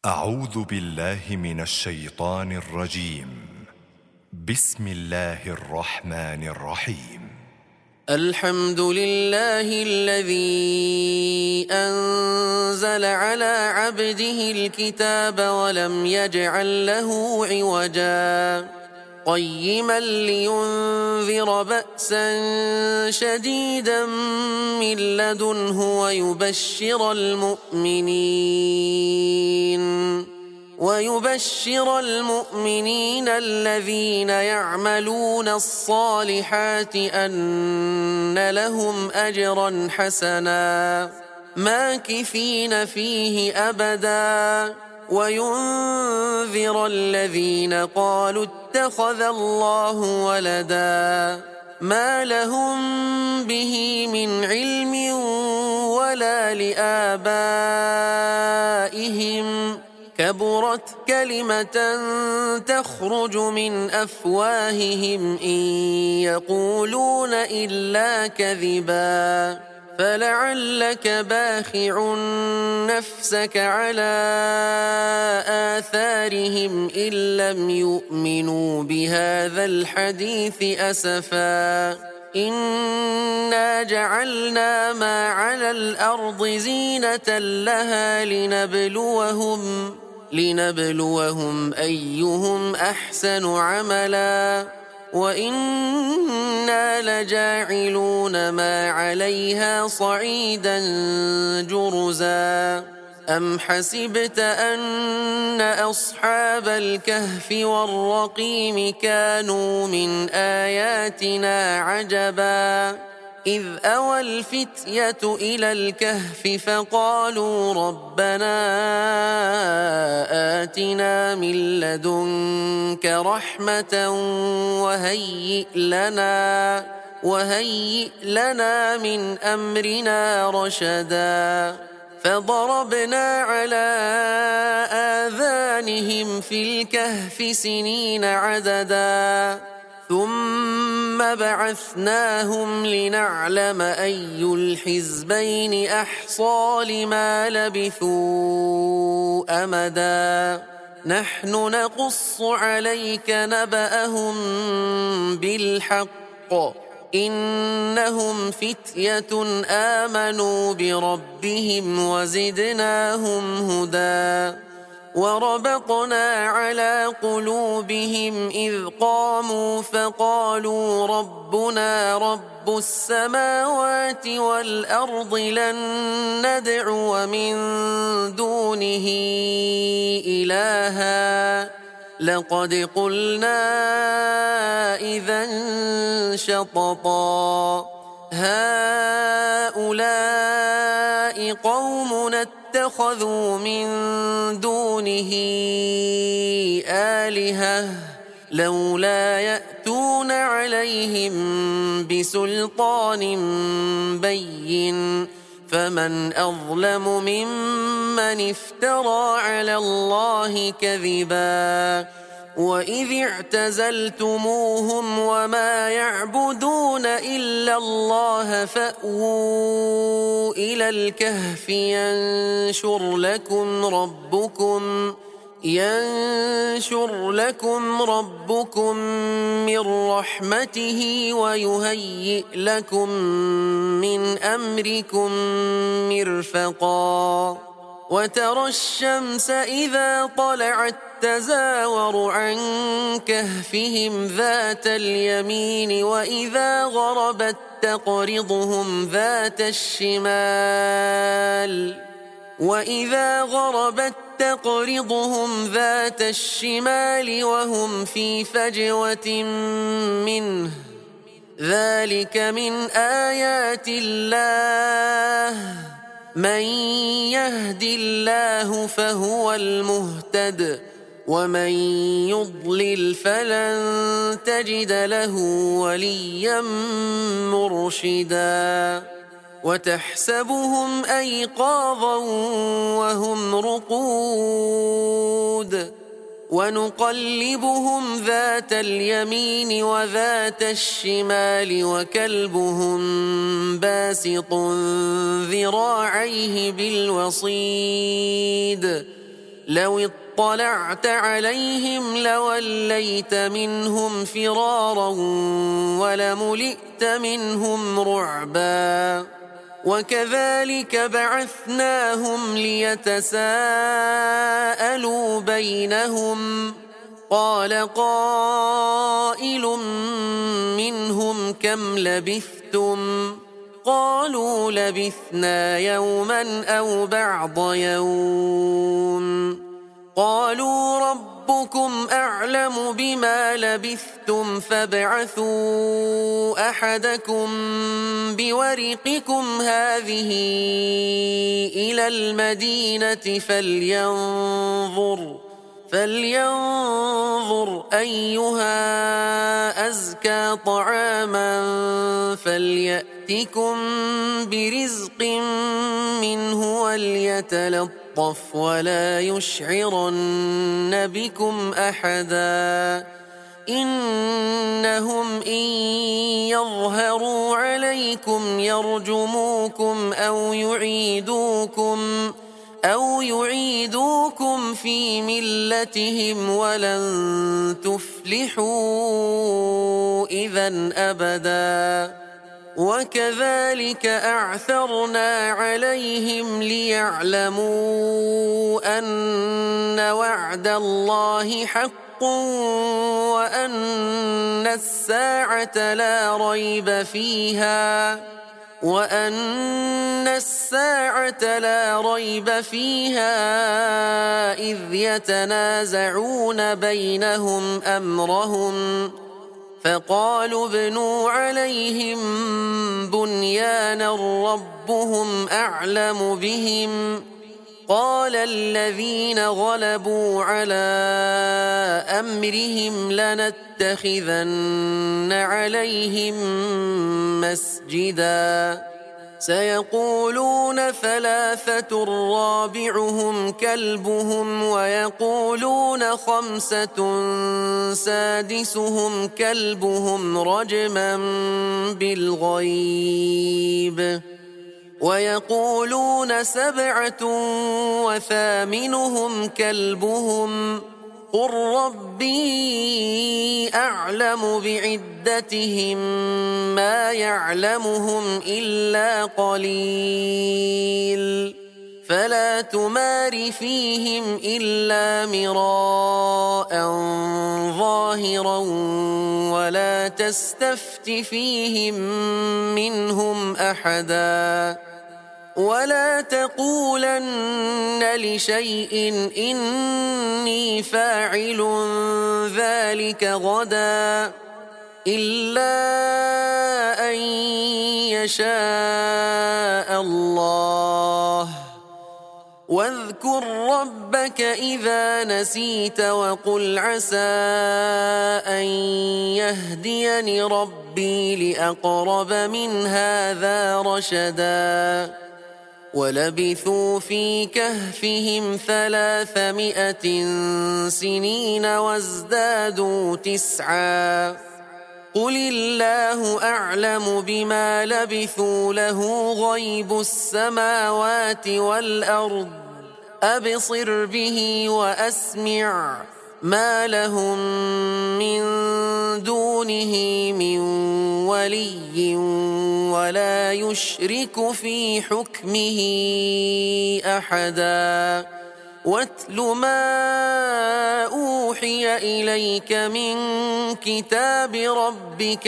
أعوذ بالله من الشيطان الرجيم. بسم الله الرحمن الرحيم. الحمد لله الذي أنزل على عبده الكتاب ولم يجعل له عوجا قيما لينذر بأسا شديدا من لدنه ويبشر المؤمنين الذين يعملون الصالحات أن لهم أجرا حسنا ماكثين فيه أبدا وينذر الذين قالوا اتخذ الله ولدا ما لهم به من علم ولا لآبائهم كبرت كلمة تخرج من أفواههم إن يقولون إلا كذبا فلعلك باخع نفسك على آثارهم إن لم يؤمنوا بهذا الحديث أسفا إنا جعلنا ما على الأرض زينة لها لنبلوهم أيهم أحسن عملا وإنا لجاعلون ما عليها صعيدا جرزا أم حسبت أن أصحاب الكهف والرقيم كانوا من آياتنا عجبا إذ أوى الفتية إلى الكهف فقالوا ربنا آتنا من لدنك رحمة وهيئ لنا من أمرنا رشدا فضربنا على آذانهم في الكهف سنين عددا ثم بعثناهم لنعلم أي الحزبين أحصى لما لبثوا أمدا نحن نقص عليك نبأهم بالحق إنهم فتية آمنوا بربهم وزدناهم هدى وربطنا على قلوبهم إذ قاموا فقالوا ربنا رب السماوات والأرض لن ندعو من دونه إلها لقد قلنا إذا شططا هؤلاء قومنا اتخذوا من دونه آلهة لولا يأتون عليهم بسلطان بين فمن أظلم ممن افترى على الله كذبا وإذ اعتزلتموهم وما يعبدون إلا الله فأووا إلى الكهف ينشر لكم ربكم من رحمته ويهيئ لكم من أمركم مرفقا وترى الشمس إذا طلعت تزاور عن كهفهم ذات اليمين وإذا غربت تقرضهم ذات الشمال وهم في فجوة منه ذلك من آيات الله من يهد الله فهو المهتد ومن يضلل فلن تجد له وليا مرشدا وتحسبهم أيقاظا وهم رقود ونقلبهم ذات اليمين وذات الشمال وكلبهم باسط ذراعيه بالوصيد لو اطلعت عليهم لوليت منهم فرارا ولملئت منهم رعبا وكذلك بعثناهم ليتساءلوا بينهم قال قائل منهم كم لبثتم قالوا لبثنا يوما أو بعض يوم قالوا ربكم أعلم بما لبثتم فابعثوا أحدكم بورقكم هذه إلى المدينة فلينظر أيها أزكى طعاما فليأتكم برزق منه وليتلطف ولا يشعرن بكم أحدا إنهم إن يظهروا عليكم يرجموكم أو يعيدوكم في ملتهم ولن تفلحوا إذا أبدا وكذلك أعثرنا عليهم ليعلموا أن وعد الله حق وأن الساعة لا ريب فيها إذ يتنازعون بينهم أمرهم فقالوا ابنوا عليهم بنيانا ربهم أعلم بهم قال الذين غلبوا على أمرهم لنتخذن عليهم مسجدا سيقولون ثلاثة رابعهم كلبهم ويقولون خمسة سادسهم كلبهم رجما بالغيب ويقولون سبعة وثامنهم كلبهم قل ربي أعلم بعدتهم ما يعلمهم إلا قليل فلا تمار فيهم إلا مراء ظاهرا ولا تستفت فيهم منهم أحدا ولا تقولن لشيء إني فاعل ذلك غدا إلا أن يشاء الله واذكر ربك إذا نسيت وقل عسى أن يهديني ربي لأقرب من هذا رشدا ولبثوا في كهفهم 300 سنين وازدادوا 9 قل الله أعلم بما لبثوا له غيب السماوات والأرض أبصر به وأسمع ما لهم من دونه من ولي ولا يشرك في حكمه أحدا واتل ما أوحي إليك من كتاب ربك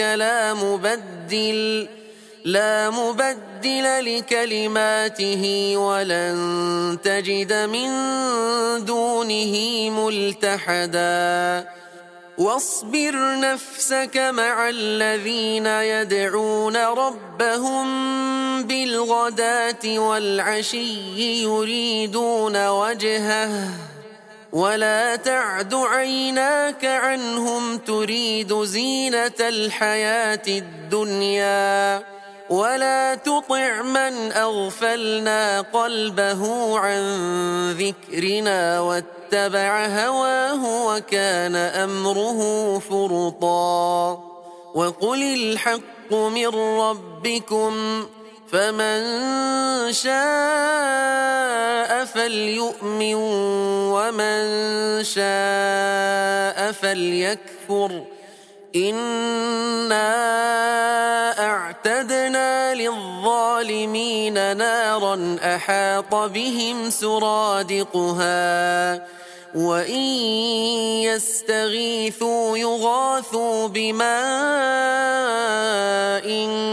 لا مبدل لكلماته ولن تجد من دونه ملتحدا واصبر نفسك مع الذين يدعون ربهم بالغداة والعشي يريدون وجهه ولا تعد عيناك عنهم تريد زينة الحياة الدنيا ولا تطع من أغفلنا قلبه عن ذكرنا واتبع هواه وكان أمره فرطا وقل الحق من ربكم فمن شاء فليؤمن ومن شاء فليكفر إنا أعتدنا للظالمين نارا أحاط بهم سرادقها وإن يستغيثوا يغاثوا بماء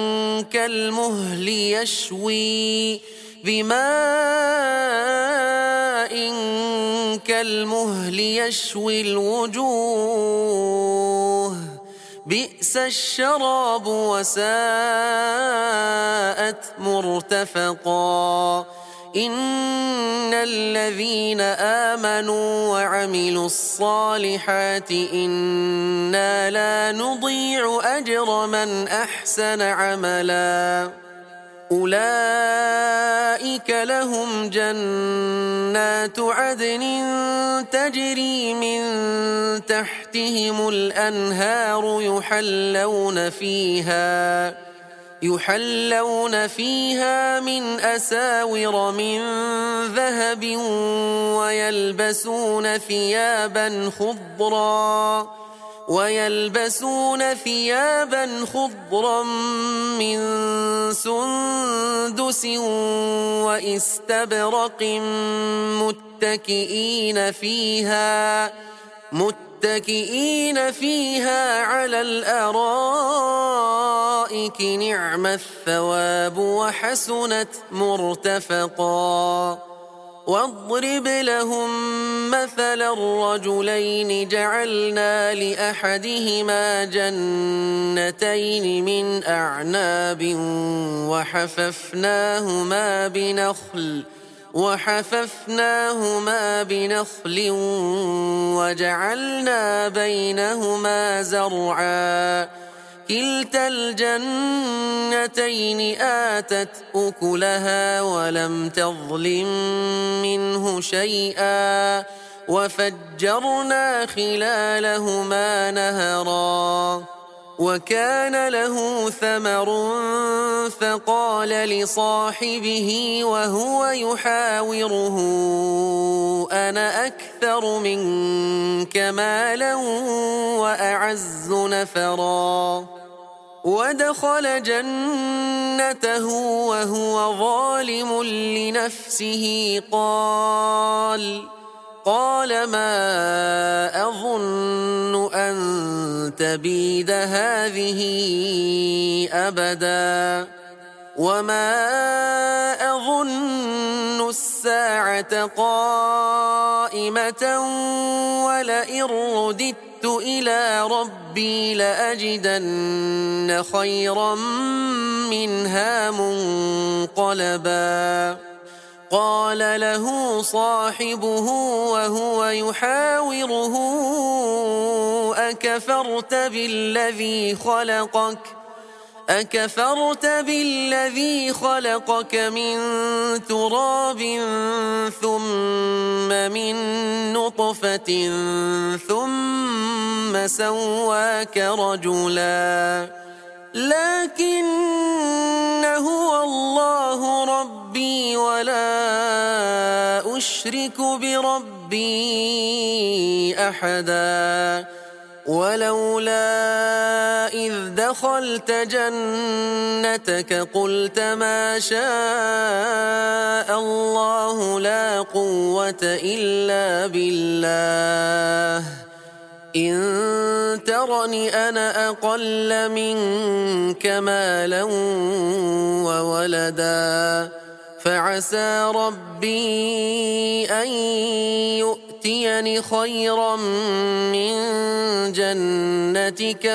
كالمهل يشوي الوجوه بئس الشراب وساءت مرتفقا إن الذين آمنوا وعملوا الصالحات إنا لا نضيع أجر من أحسن عملا أولئك لهم جنات عدن تجري من تحتهم الأنهار يحلون فيها من أساور من ذهب ويلبسون ثيابا خضرا من سندس واستبرق متكئين فيها على الأرائك نعم الثواب وحسنت مرتفقا واضرب لهم مثل الرجلين جعلنا لأحدهما جنتين من أعناب وحففناهما بنخل وجعلنا بينهما زرعا كلتا الجنتين آتت أكلها ولم تظلم منه شيئا وفجرنا خلالهما نهرا وكان له ثمر فقال لصاحبه وهو يحاوره أنا أكثر منك مالا وأعز نفرا ودخل جنته وهو ظالم لنفسه قال ما أظن أن تبيد هذه أبدا وما أظن الساعة قائمة ولئن رددت إلى ربي لأجدن خيرا منها منقلبا قال له صاحبه وهو يحاوره أكفرت بالذي خلقك من تراب ثم من نطفة ثم سواك رجلا لكن هو الله ربي ولا أشرك بربي أحدا ولولا إذ دخلت جنتك قلت ما شاء الله لا قوة إلا بالله إن ترني أنا أقل منك مالا وولدا فعسى ربي أن يؤتيني خيرا من جنتك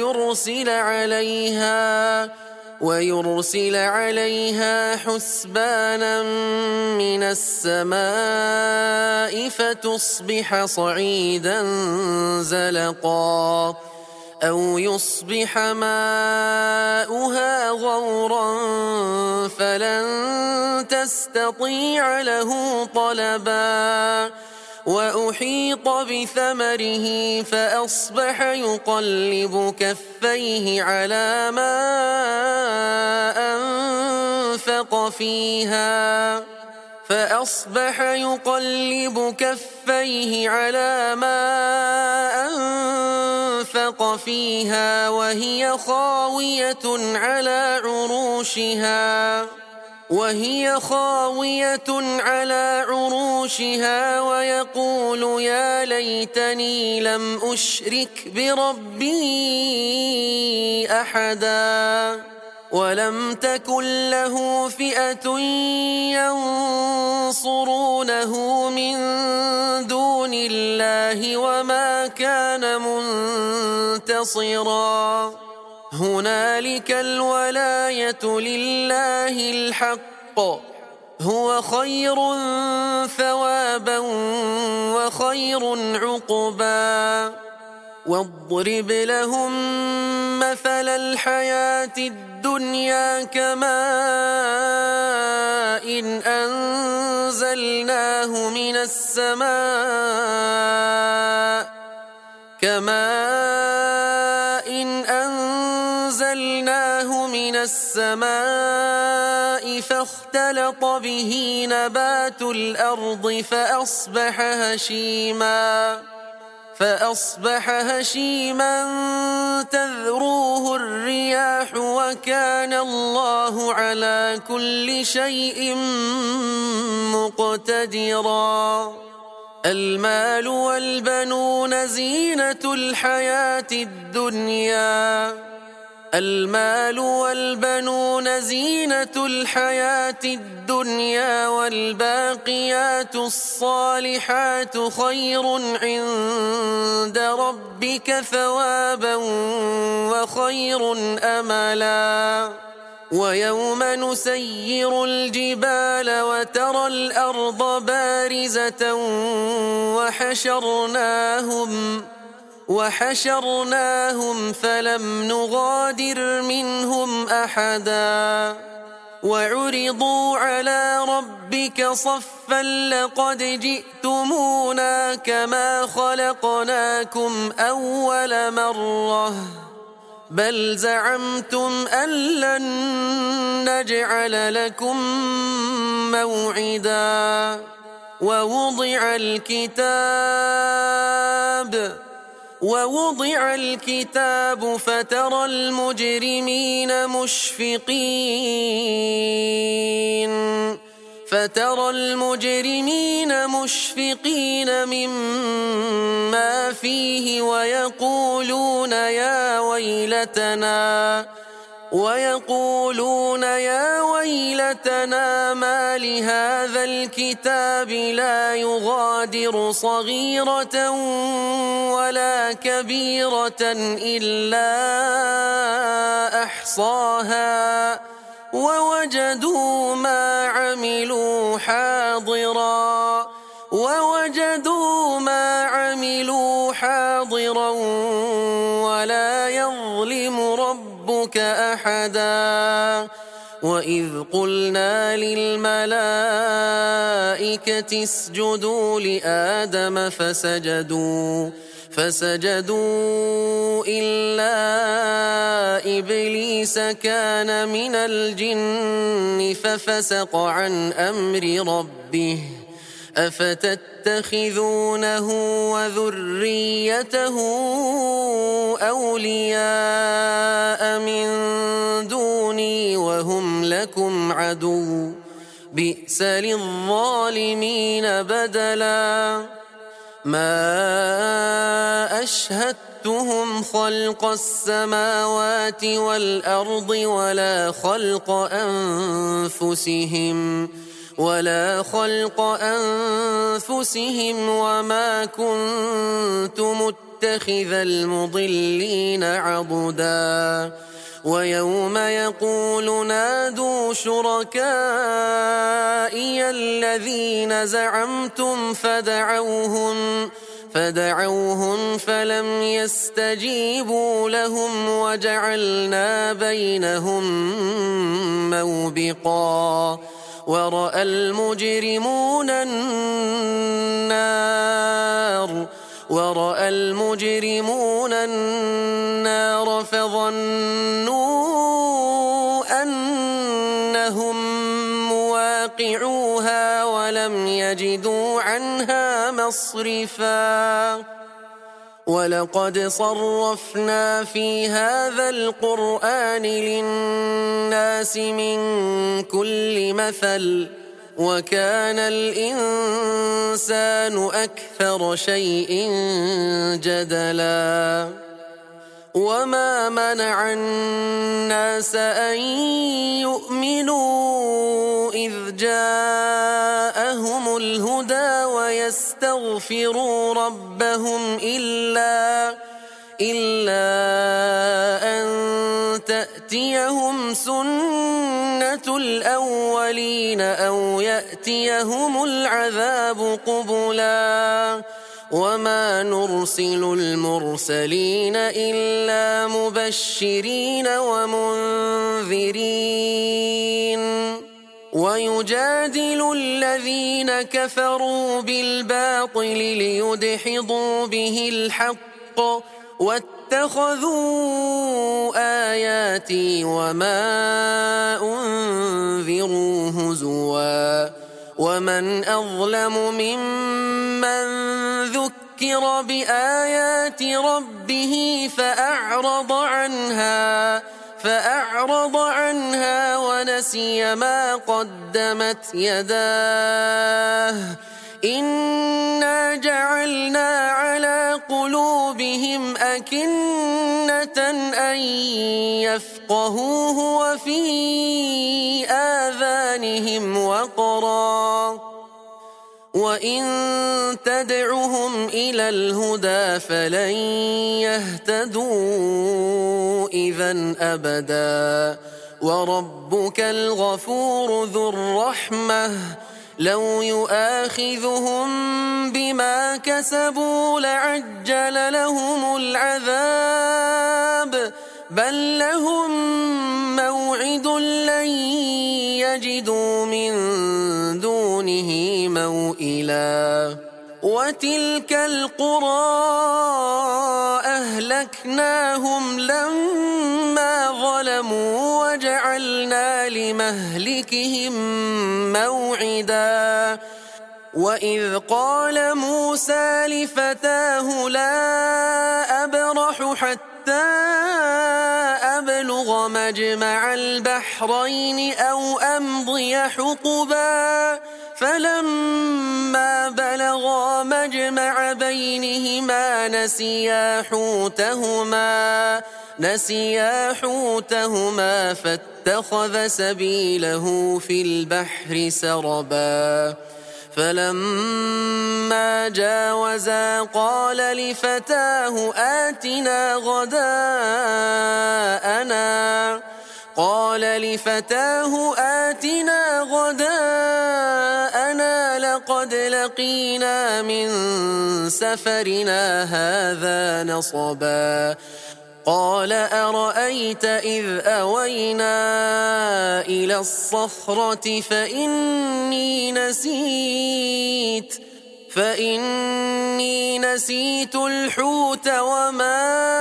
ويرسل عليها حسبانا من السماء فتصبح صعيدا زلقا أو يصبح ماؤها غورا فلن تستطيع له طلبا وأحيط بثمره فأصبح يقلب كفيه على ما أنفق فيها وهي خاوية على عروشها ويقول يا ليتني لم أشرك بربي أحدا ولم تكن له فئة ينصرونه من دون الله وما كان منتصرا هنالك الولاية لله الحق هو خير ثوابا وخير عقبا واضرب لهم مثل الحياة الدنيا كماء أنزلناه من السماء فاختلط به نبات الأرض فأصبح هشيما تذروه الرياح وكان الله على كل شيء مقتدرا المال والبنون زينة الحياة الدنيا والباقيات الصالحات خير عند ربك ثوابا وخير أملا ويوم نسير الجبال وترى الأرض بارزة وحشرناهم فلم نغادر منهم أحدا وعرضوا على ربك صفا لقد جئتمونا كما خلقناكم أول مرة بل زعمتم أن لن نجعل لكم موعدا ووضع الكتاب فترى المجرمين مشفقين مما فيه ويقولون يا ويلتنا ما لهذا الكتاب لا يغادر صغيرة ولا كبيرة إلا أحصاها ووجدوا ما عملوا حاضرا ولا يظلم ربك أحدا وإذ قلنا للملائكة اسجدوا لآدم فسجدوا إلا إبليس كان من الجن ففسق عن أمر ربه أفتتخذونه وذريته أولياء من دوني وهم لكم عدو بئس للظالمين بدلا ما أشهدتهم خلق السماوات والأرض ولا خلق أنفسهم وما كنت متخذ المضلين عضدا ويوم يقول نادوا شركائي الذين زعمتم فدعوهم فلم يستجيبوا لهم وجعلنا بينهم موبقا ورأى المجرمون النار ورأى المجرمون النار فظنوا أنهم مواقعوها ولم يجدوا عنها مصرفا ولقد صرفنا في هذا القرآن للناس من كل مثل وكان الإنسان أكثر شيء جدلا وما منع الناس أن يؤمنوا إذ جاءهم الهدى ويستغفروا ربهم إلا أن تأتيهم سنة الأولين أو يأتيهم العذاب قبلا وما نرسل المرسلين إلا مبشرين ومنذرين ويجادل الذين كفروا بالباطل ليدحضوا به الحق واتخذوا آياتي وما أنذروا هزوا ومن أظلم ممن ذكر بآيات ربه فأعرض عنها ونسي ما قدمت يداه إنا جعلنا على قلوبهم أكنة أن يفقهوه وفي آذانهم وقرا وإن تدعهم إلى الهدى فلن يهتدوا إذا أبدا وربك الغفور ذو الرحمة لو يؤاخذهم بما كسبوا لعجل لهم العذاب بل لهم موعد لن يجدوا من دونه موئلا وتلك القرى أهلكناهم لما ظلموا وجعلنا لمهلكهم موعدا وإذ قال موسى لفتاه لا أبرح حتى أبلغ مجمع البحرين أو أمضي حقبا فلما بلغا مجمع بينهما نسيا حوتهما فاتخذ سبيله في البحر سربا فلما جاوزا قال لفتاه آتنا غداءنا لقد لقينا من سفرنا هذا نصبا قال أرأيت إذ أوينا إلى الصخرة فإني نسيت الحوت وما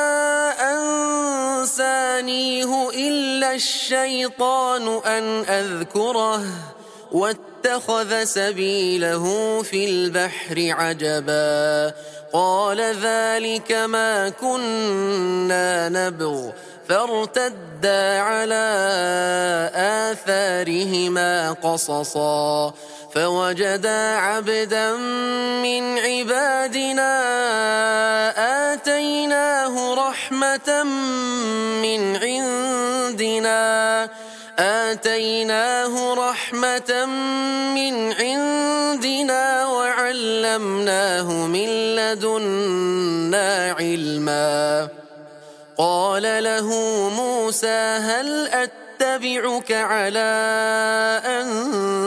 أنسانيه إلا الشيطان أن أذكره واتخذ سبيله في البحر عجبا قال ذلك ما كنا نبغ فارتدا على آثارهما قصصا فوجدا عبدا من عبادنا آتيناه رحمة من عندنا وعلمناه من لدنا علما قال له موسى هل أتبعك على أن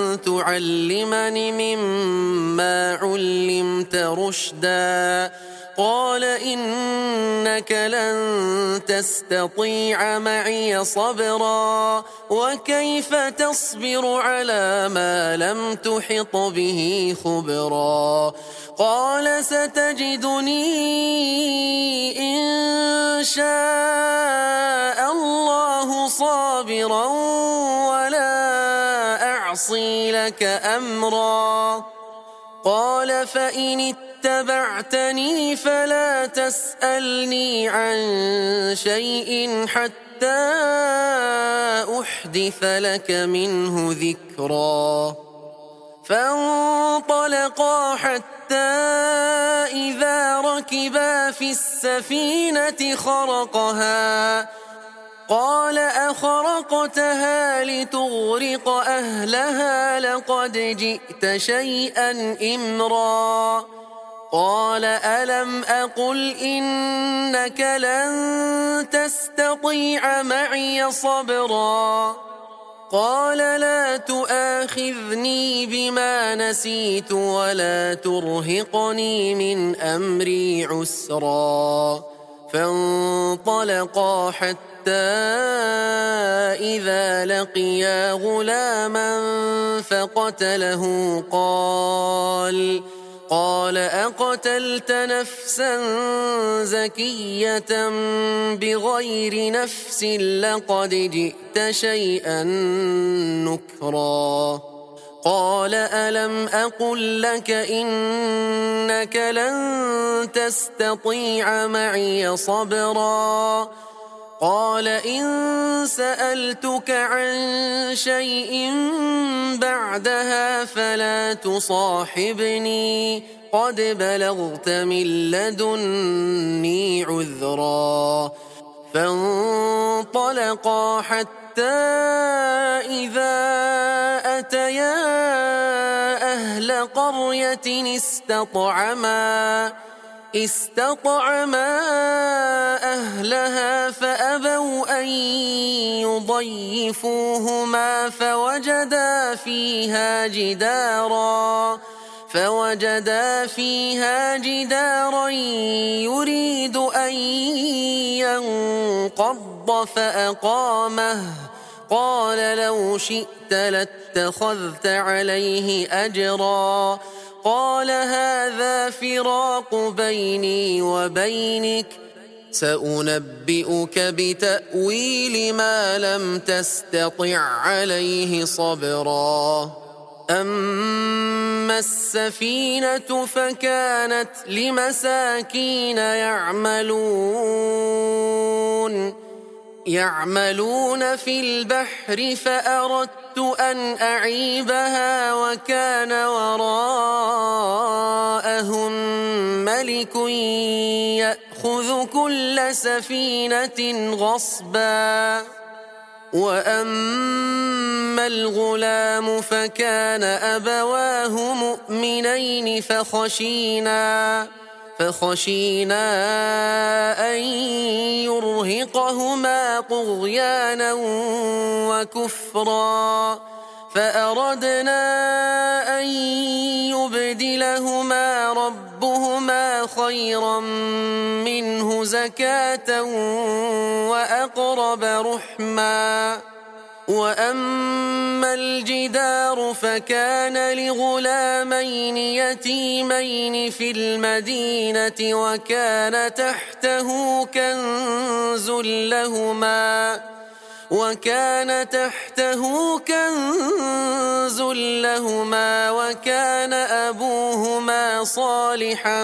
تعلمني مما علمت رشدا قال إنك لن تستطيع معي صبرا وكيف تصبر على ما لم تحط به خبرا قال ستجدني إن شاء الله صابرا ولا أعصي لك أمرا قال فإن اتبعتني فلا تسألني عن شيء حتى أحدث لك منه ذكرا فانطلقا حتى إذا ركبا في السفينة خرقها قال أخرقتها لتغرق أهلها لقد جئت شيئا إمرا قال ألم أقل إنك لن تستطيع معي صبرا قال لا تؤاخذني بما نسيت ولا ترهقني من أمري عسرا فانطلقا حتى إذا لقيا غلاما فقتله قال أقتلت نفسا زكية بغير نفس لقد جئت شيئا نكرا قال ألم أقل لك إنك لن تستطيع معي صبرا قال إن سألتك عن شيء بعدها فلا تصاحبني قد بلغت من لدني عذرا فانطلقا حتى إذا أتيا أهل قرية استطعما أهلها فأبوا أن يضيفوهما فوجدا فيها جدارا يريد أن ينقض فأقامه قال لو شئت لاتخذت عليه أجرا قال هذا فراق بيني وبينك سأنبئك بتأويل ما لم تستطع عليه صبرا أما السفينة فكانت لمساكين يعملون في البحر فأردت أن أعيبها وكان وراءهم ملك يأخذ كل سفينة غصبا وأما الغلام فكان أبواه مؤمنين فخشينا أن يرهقهما طغيانا وكفرا فأردنا أن يبدلهما ربهما خيرا منه زكاة وأقرب رحما وأما الجدار فكان لغلامين يتيمين في المدينة وكان تحته كنز لهما وكان أبوهما صالحا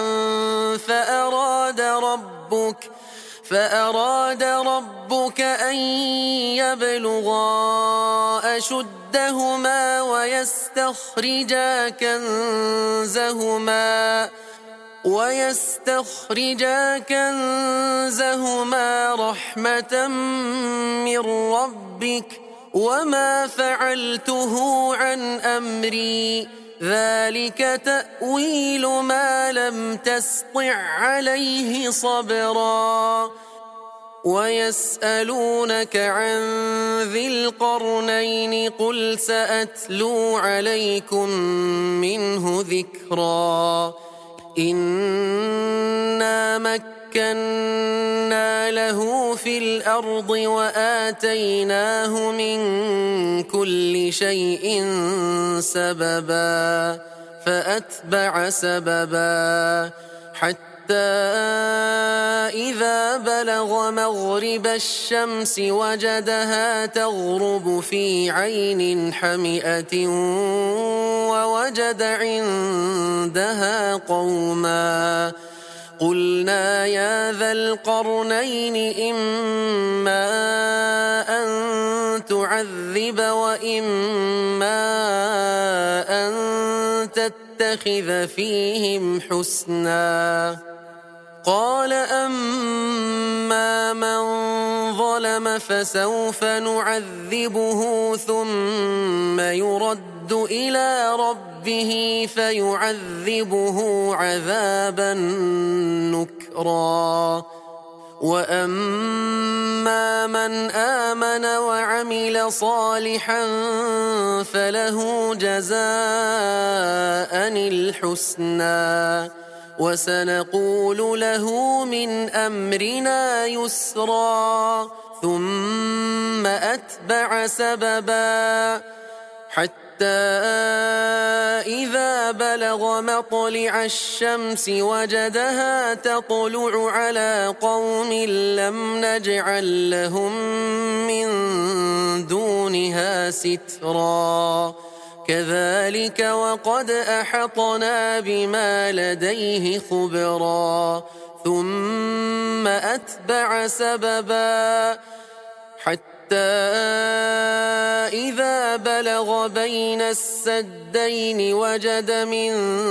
فأراد ربك أن يبلغا أشدهما ويستخرجا كنزهما رحمة من ربك وما فعلته عن أمري ذلك تأويل ما لم تسطع عليه صبرا ويسألونك عن ذي القرنين قل سأتلو عليكم منه ذكرا إنا مكنا له في الأرض وآتيناه من كل شيء سببا فأتبع سببا حتى إذا بلغ مغرب الشمس وجدها تغرب في عين حمئة ووجد عندها قوما قلنا يا ذا القرنين إما أن تعذب وإما أن تتخذ فيهم حسنا قال أما من ظلم فسوف نعذبه ثم يرد إلى ربه فيعذبه عذابا نكرا وأما من آمن وعمل صالحا فله جزاء الحسنى وسنقول له من أمرنا يسرا ثم أتبع سببا حتى إذا بلغ مطلع الشمس وجدها تطلع على قوم لم نجعل لهم من دونها سترا كذلك وقد أحطنا بما لديه خبرا ثم أتبع سببا حتى إذا بلغ بين السدين وجد من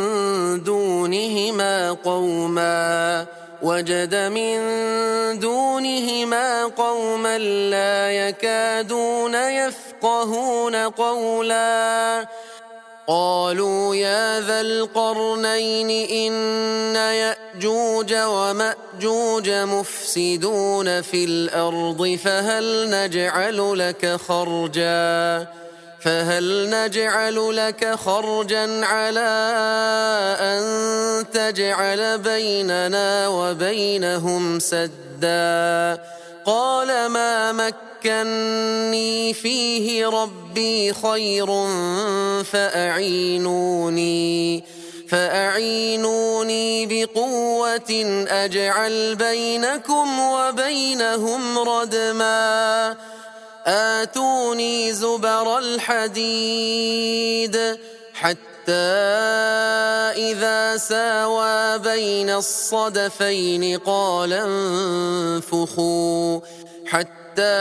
دونهما قوما لا يكادون يفقهون قولا قالوا يا ذا القرنين إن يأجوج ومأجوج مفسدون في الأرض فهل نجعل لك خرجا على أن تجعل بيننا وبينهم سدا قال ما مكني فيه ربي خير فأعينوني بقوة أجعل بينكم وبينهم ردما آتوني زبر الحديد حتى إذا ساوى بين الصدفين قال انفخوا حتى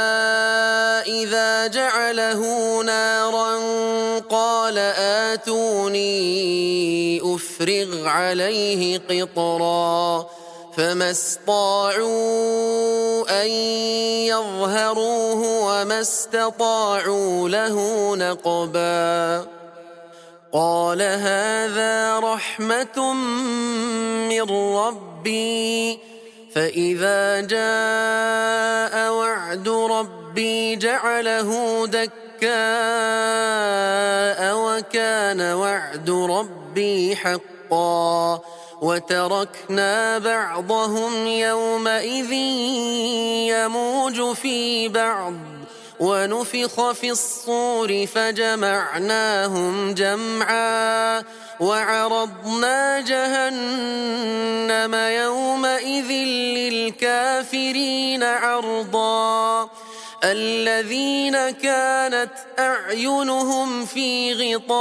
إذا جعله نارا قال آتوني أفرغ عليه قطرا فما استطاعوا أن يظهروه وما استطاعوا له نقبا قال هذا رحمة من ربي فإذا جاء وعد ربي جعله دكاء وكان وعد ربي حقا وتركنا بعضهم يومئذ يموج في بعض ونفخ في الصور فجمعناهم جمعا وعرضنا جهنم يومئذ للكافرين عرضا الذين كانت أعينهم في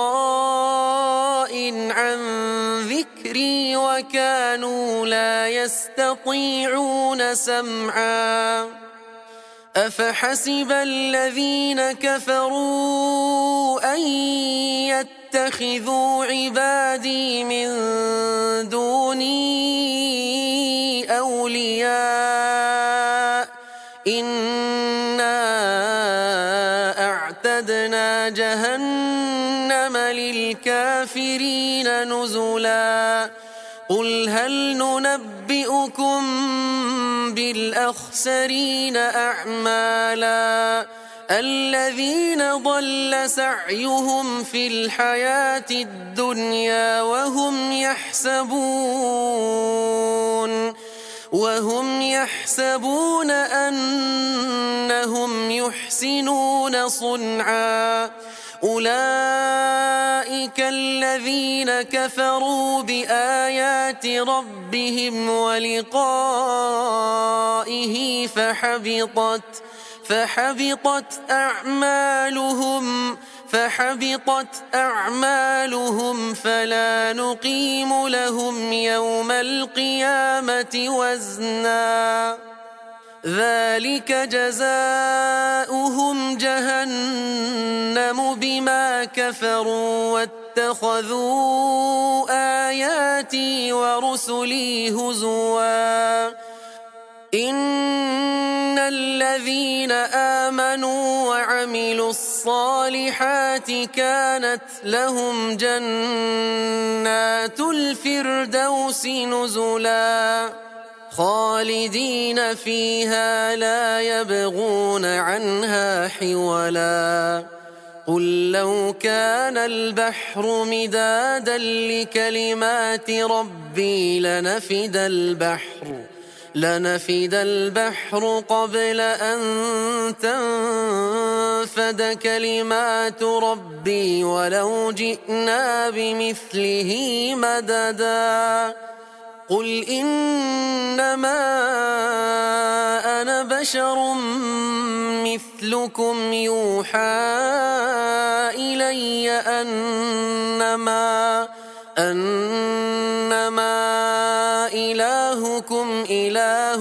غطاء عن ذكري وكانوا لا يستطيعون سمعا أفحسب الذين كفروا أن يتخذوا عبادي من دوني أولياء إنا أعتدنا جهنم للكافرين نزلا قل هل ننبئكم بالأخسرين أعمالا الذين ضل سعيهم في الحياة الدنيا وهم يحسبون وهم يحسبون أنهم يحسنون صنعا أولئك الذين كفروا بآيات ربهم ولقائه فحبطت أعمالهم فلا نقيم لهم يوم القيامة وزنا ذلك جزاؤهم جهنم بما كفروا واتخذوا آياتي ورسلي هزوا إن الذين آمنوا وعملوا الصالحات كانت لهم جنات الفردوس نزلا خالدين فيها لا يبغون عنها حولا قل لو كان البحر مدادا لكلمات ربي لنفد البحر قبل أن تنفد كلمات ربي ولو جئنا بمثله مددا قل إنما أنا بشر مثلكم يوحى إلي أنما إلهكم إله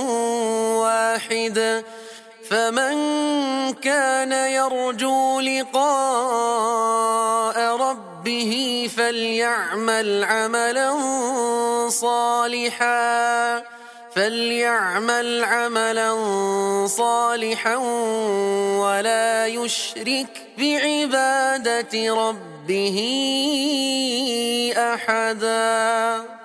واحد فمن كان يرجو لقاء ربه فليعمل عملا صالحا ولا يشرك بعبادة ربه أحدا.